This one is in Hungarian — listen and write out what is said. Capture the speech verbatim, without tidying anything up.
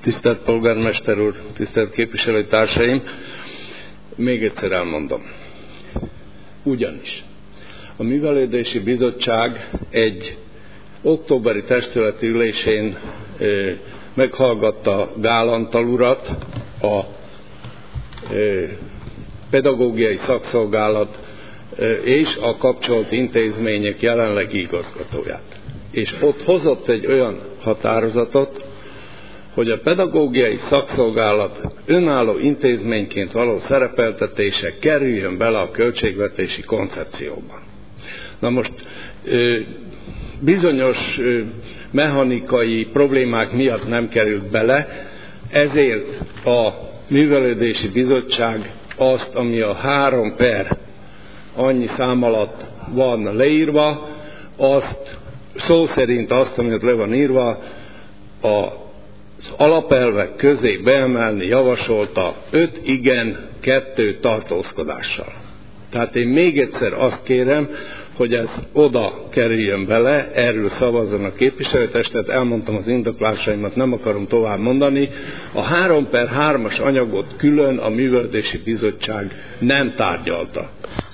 Tisztelt polgármester úr, tisztelt képviselőtársaim, még egyszer elmondom. Ugyanis a Művelődési Bizottság egy októberi testületi ülésén ö, meghallgatta Gál Antal urat, a ö, pedagógiai szakszolgálat ö, és a kapcsolt intézmények jelenlegi igazgatóját. És ott hozott egy olyan határozatot, hogy a pedagógiai szakszolgálat önálló intézményként való szerepeltetése kerüljön bele a költségvetési koncepcióba. Na most bizonyos mechanikai problémák miatt nem került bele, ezért a Művelődési Bizottság azt, ami a három per annyi szám alatt van leírva, azt szó szerint azt, amit le van írva, a az alapelvek közé beemelni javasolta öt igen, kettő tartózkodással. Tehát én még egyszer azt kérem, hogy ez oda kerüljön bele, erről szavazzon a képviselőtestet, elmondtam az indoklásaimat, nem akarom tovább mondani. A három per hármas anyagot külön a Művelődési Bizottság nem tárgyalta.